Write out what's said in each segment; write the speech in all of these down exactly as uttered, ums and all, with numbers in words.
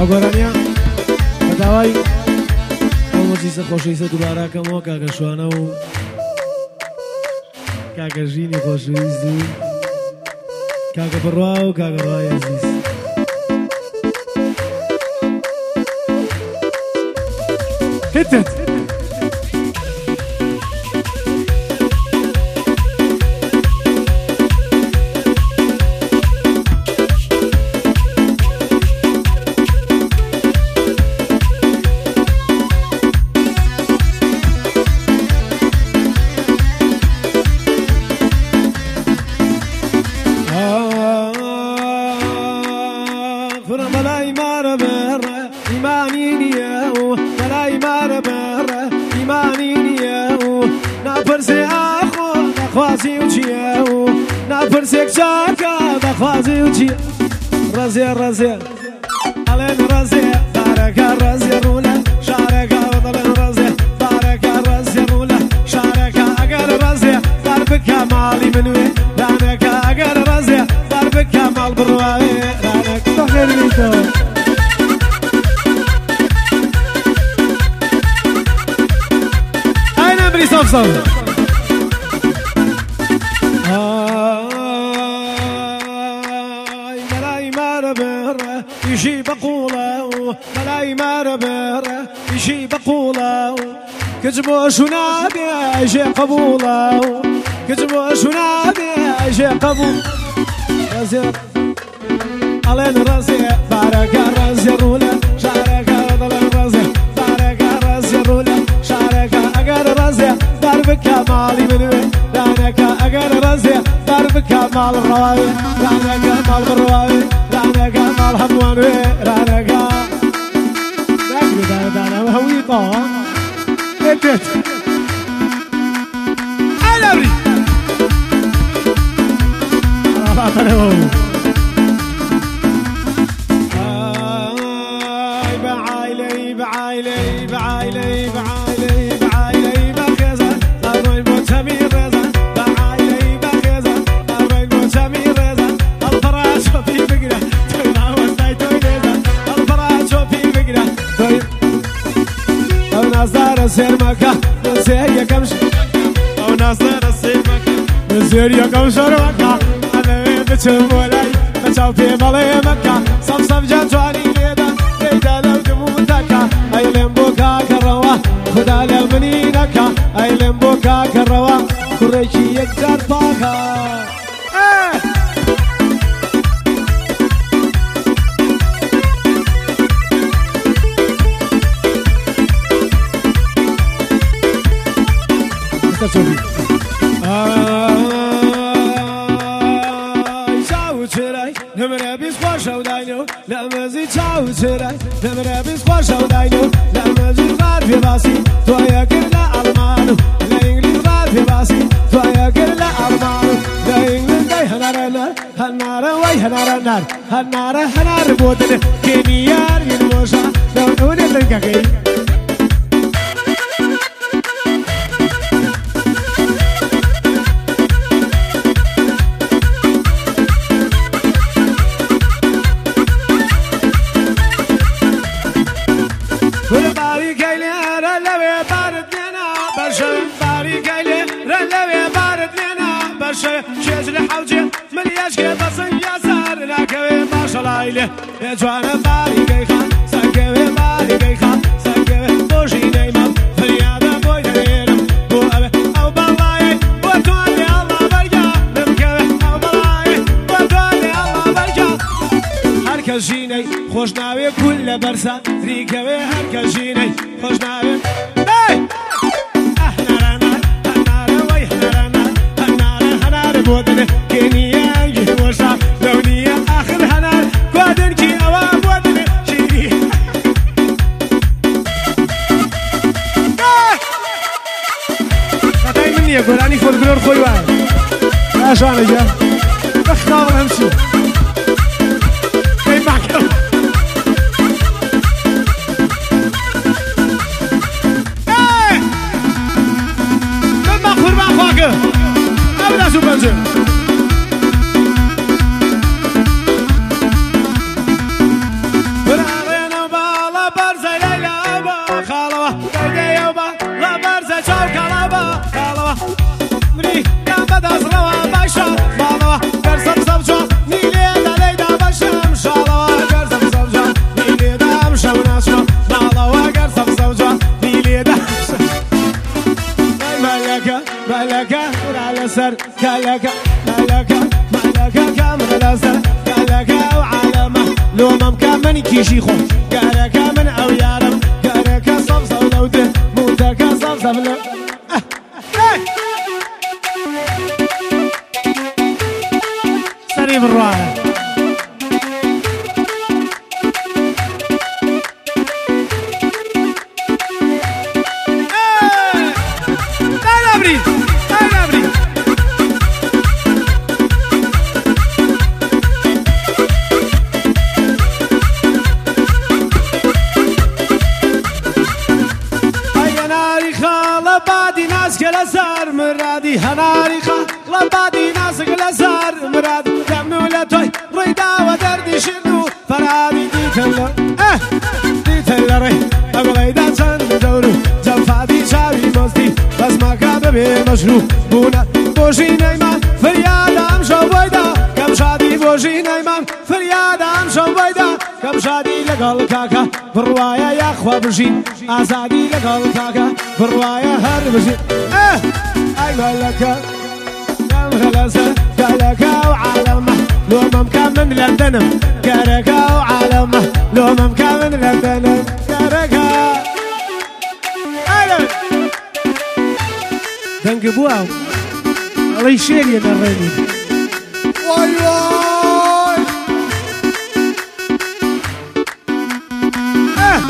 ئەوگۆرانیا بەداوای ئەو مەجلیسە خۆشەویستە دووبارەکەمەوە کاکە شوانە و کاکە ژینی خۆشەویست و کاکە بڕوا و کاکە ڕای عەزیز هتت رزير رزير علين رزير بارك الرزير ولا شارك وطلع رزير بارك الرزير ولا شارك أقل رزير ضربك مالي من وين لانك أقل رزير ضربك مال برواي لانك تخير ليتو أين أمري صفصف يجي بقوله ملاي مار بره يجي بقوله كتبوش ونادي يجي قبوله كتبوش ونادي يجي قبول رزير علين رزير بارك الرزير ولا شارك وضل الرزير بارك الرزير ولا شارك أقل رزير ضربك مالي من وين لانك أقل رزير ضربك مال الرواي لانك مال الرواي لانك مال هموان لانك لكن دانا دانا وهوي طاها ادت الامري عرفات انا بعايلي بعايلي بعايلي بعايلي بعايلي بخزن ضربين بوتامي رزن بعايلي بخزن ضربين بوتامي رزن الفراش في بقرة توينا وستاي توينيزن الفراش في بقرة توين او ناصدار السير مكة نسير يكم ش او ناصدار السير مكة نسير يكم شروكة انا بيتشم ولاي بتشاو في مالي مكة صف جاتواني ليدا ليدا لو دموتك اي لمبوكا كروا خدا لمنينك اي لمبوكا كروا كريشي يكتر باكا نمره بیست خوش و داینو لمزی چاو چرای نمره بیست خوش و داینو لمزی غربی باسی تو یکل آلمانو لانگلیس غربی باسی تو یکل آلمانو لانگلیس گای هناره نر هناره وای هناره نر هناره هناره بودن کنیار گیر موشا دونونه لنگاگی شجر حوجي من يشكي بصن يسار لكوي ما شاء الله إليه يا جوان باري كيخان سكوي باري كيخان سكوي بوشي نيمم فريادة بوي ديرم بو أبي أو بالله وتوالي الله برجع نمكوي أو بالله وتوالي الله برجع هركز جيني خوش ناوي كل برسان ريكوي هركز جيني خوش ناوي بودن كنيا يوشا لونيا آخر هنار قادن كي أوا بودن شيري قطعي مني يقول أني فولكلور خوي واحد لا شو أنا جا بختار همشي كي معك لما أخبر مع أخواك أبدا شو بنجم براغينا قالك قالك مالك كامل لازر قالك وعالمه لو ممكن من كيشي خو قالك من او يارم قالك صفصف لو ده موتك صفصف لو سري بالراحه مرادي هناري خلا بادي ناسك الأسار مراد دمنو لتوي ريدا ودردي شنو فرادي ديتلا اه ديتلا ري أبغي داتن دورو جفادي شاوي مستي بس ما كاب بمشروع بونا بوشي نيمان فرياد أم شويدا كم شادي بوشي نيمان فرياد أم شويدا كم شادي لقال كاكا بروايا يا أخوة بجين أزادي لقال كاكا بروايا هر بجين اه أي ملكة كم خلصة قالك وعالمه لو ممكن من لندن قالك وعالمه لو ممكن من لندن قالك أيوة دنقبوها الله يشيل يا نريني واي واي اه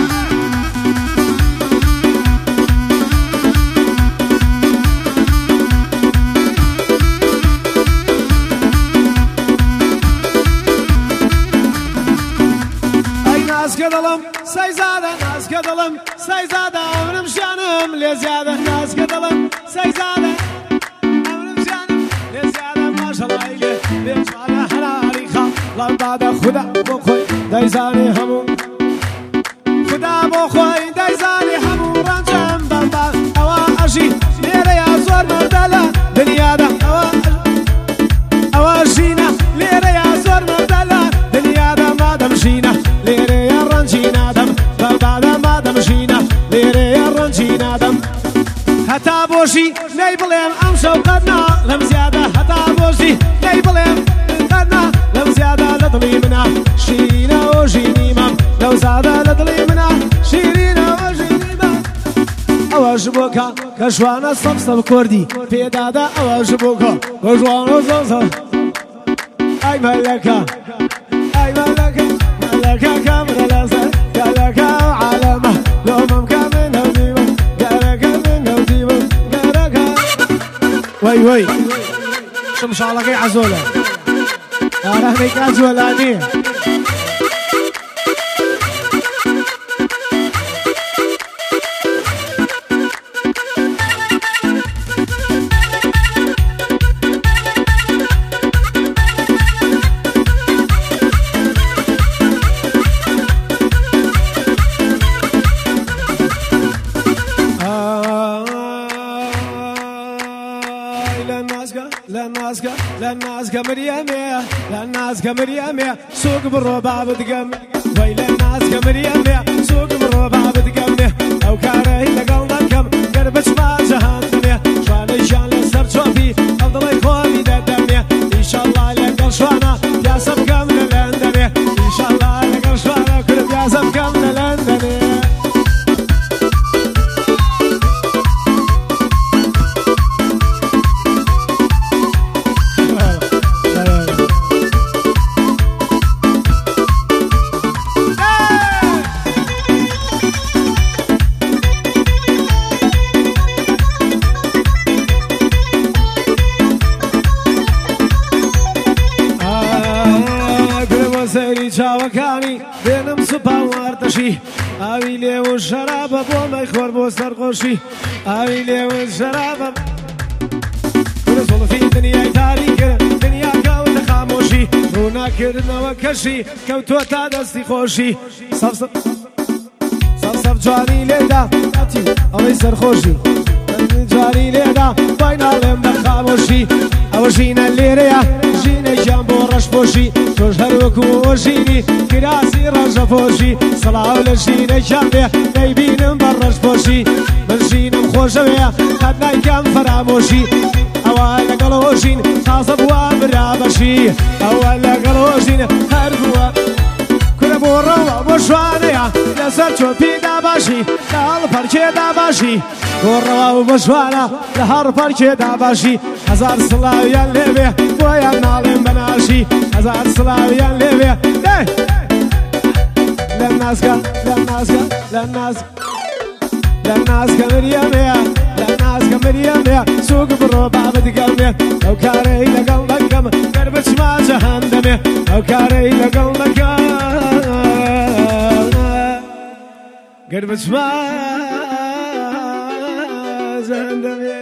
كدلم سيزادة ناس كدلم سيزادة أمرم شانم لزيادة ناس كدلم سيزادة أمرم شانم لزيادة ما شاء الله إليه بيشعر حلالي خا لبعد خدا بخوي دايزاني همو خدا بخوي دايزاني همو رنجم بابا أوا أشي ليرة يا زور مردلة دنيا ده أوا أوا شينا ليرة يا زور مردلة دنيا ده ما دمشينا ليرة رنجينا دم بعد ما دمشينا ليري رنجينا دم هتا بوشي نيبلم ام شوقتنا لم زيادة هتا بوشي نيبلم قدنا لم زيادة لطلي منا شيرينا وجيني مام لو زادة لطلي منا شيرينا وجيني مام اواش بوكا كشوانا صفصف كردي في دادا اواش بوكا كشوانا صفصف اي ملكا اي ملكا ملكا كامل لازر قالك وعالمه لو ممكن منه وزيبه قالك منه وزيبه قالك وي وي شو مش على كي عزوله انا هيك عزولاني للناس كمريمة للناس كمريمة سوق بالربع بتقم وي للناس كمريمة سوق بالربع بتقم أو كاره لقلنا كم قربش ما جهنم شواني شان لسر شوفي أفضل يخوي ددمي إن شاء الله لقل شوانا يا سب كم للندني إن شاء الله لقل شوانا كل يا سب كم للندني شاوكاني بينم سبا وارتشي اويلي والشراب بو ما يخور بو سرقوشي اويلي والشراب ورسول في دنيا تاريخ دنيا كوت خاموشي رونا كرنا وكشي كوتو تادستي خوشي صف صف صف صف جواني ليدا اتي اوي سرخوشي جواني ليدا باين علم خاموشي او جينا اللي ريا جينا جنبو رش بوشي تجهر وكوشيني كراسي رجا فوشي صلاة لشينا شابه نيبين برش بوشي منشينا مخوشوية خدنا كم فراموشي أولا قلوشين خاصب وابرابشي أولا قلوشين هربوا كل بورا وبشوانيا لسر شوفي دابشي لهال فرشي دابشي بورا وبشوانا لهال فرشي دابشي هزار صلاة ينلبي ويا نالم بناشي هزار صلاة ينلبي للناسكا للناسكا للناسكا للناسكا مريميا للناسكا مريميا سوق بالربع بتقلمي لو كاري لقلبك قربت ما جهنمي لو كاري لقلبك قربت ما جهنمي